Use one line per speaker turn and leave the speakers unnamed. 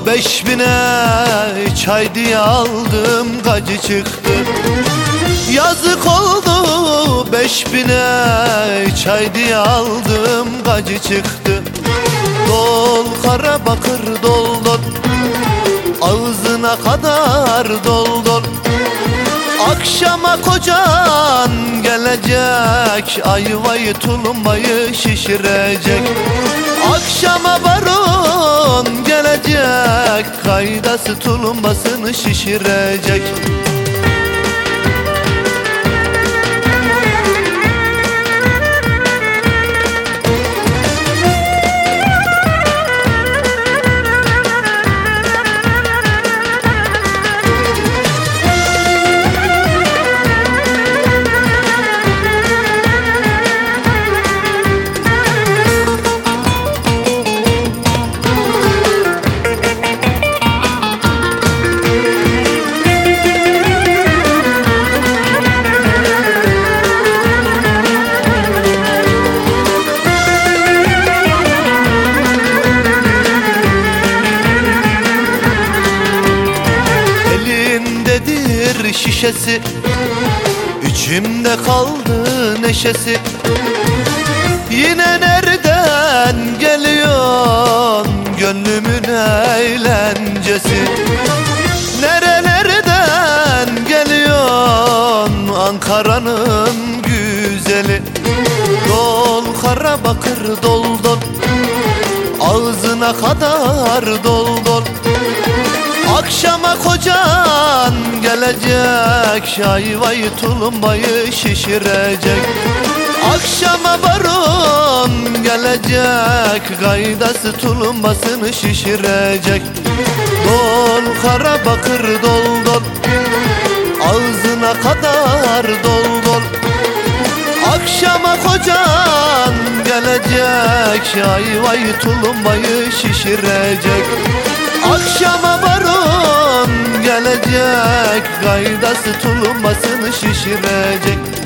5000'e çay diye aldım, gacı çıktı. Yazık oldu, 5000'e çay diye aldım, gacı çıktı. Dol kara bakır dol dol, ağzına kadar dol dol. Akşama kocan gelecek, ayvayı tulumbayı şişirecek. Akşama baron gelecek, kaydası tulumbasını şişirecek. Şişesi, içimde kaldı neşesi. Yine nereden geliyor gönlümün eğlencesi? Nerelerden geliyor Ankara'nın güzeli? Dol kara bakır dol dol, ağzına kadar dol dol. Akşama kocan gelecek, ayvayı tulumbayı şişirecek. Akşama baron gelecek, gaydası tulumbasını şişirecek. Dol kara bakır dol dol, ağzına kadar dol dol. Akşama kocan gelecek, ayvayı tulumbayı şişirecek. Akşama baron gelecek, gaydası tulumbasını şişirecek.